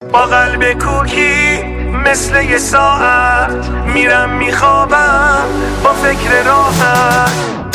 با قلب کوکی مثل یه ساعت میرم میخوابم با فکر راحت.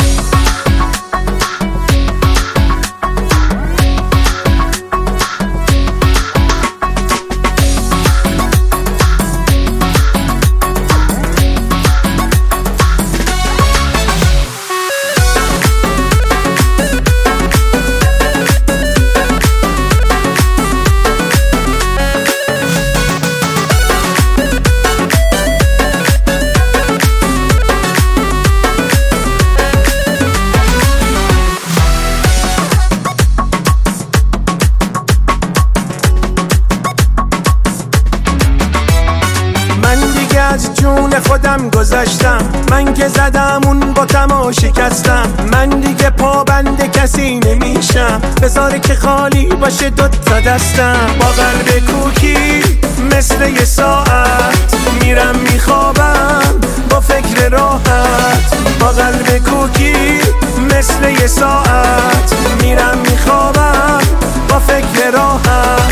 از جون خودم گذاشتم، من که زدم اون باتم و شکستم. من دیگه پابند کسی نمیشم، بذاره که خالی باشه دوتا دستم. با قلب کوکی مثل یه ساعت میرم میخوابم با فکر راحت. با قلب کوکی مثل یه ساعت میرم میخوابم با فکر راحت.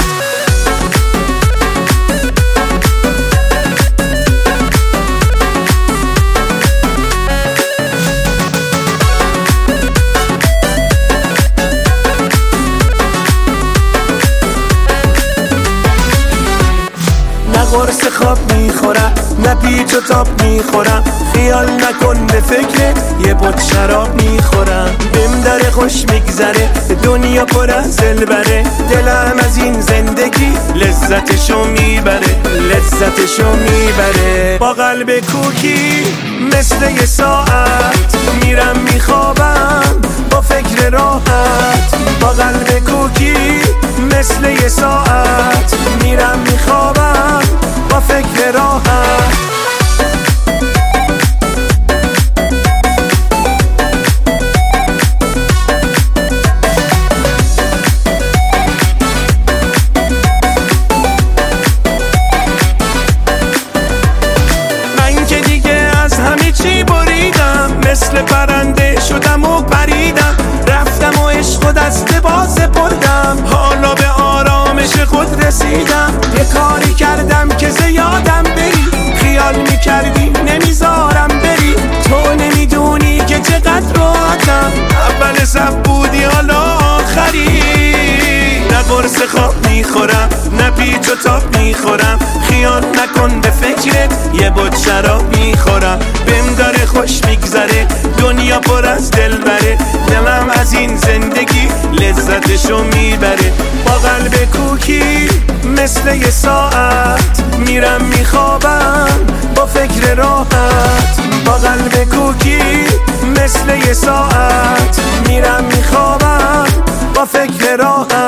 قرص خواب میخورم، نه پیچ و تاب میخورم. خیال نکن به فکر یه بوت شراب میخورم. بهم داره خوش میگذره، دنیا پر از دلبره. دلم از این زندگی لذتشو میبره، لذتشو میبره. با قلب کوکی مثل یه ساعت میرم میخوابم با فکر راحت. با قلب کوکی مثل یه ساعت میرم میخوابم با فکر راحت. من که دیگه از همه چی بریدم، مثل پرنده شدم و پریدم. رفتم و عشق و دست باز بردم، حالا به آرامش خود رسیدم. یه کاری کردم که زیادم بری، خیال میکردی نمیذارم بری. تو نمیدونی که چقدر راحتم، اول صف بودی حالا آخری. نه قرص خواب میخورم، نه پیچ و تاب میخورم. خیال نکن به فکرت یه بوت شراب میخورم. بهم داره خوش میگذره، دنیا پر از دلبره. دلم از این زندگی لذتشو میبره. با قلب کوکی مثل یه ساعت میرم میخوابم با فکر راحت. با قلب کوکی مثل یه ساعت میرم میخوابم با فکر راحت.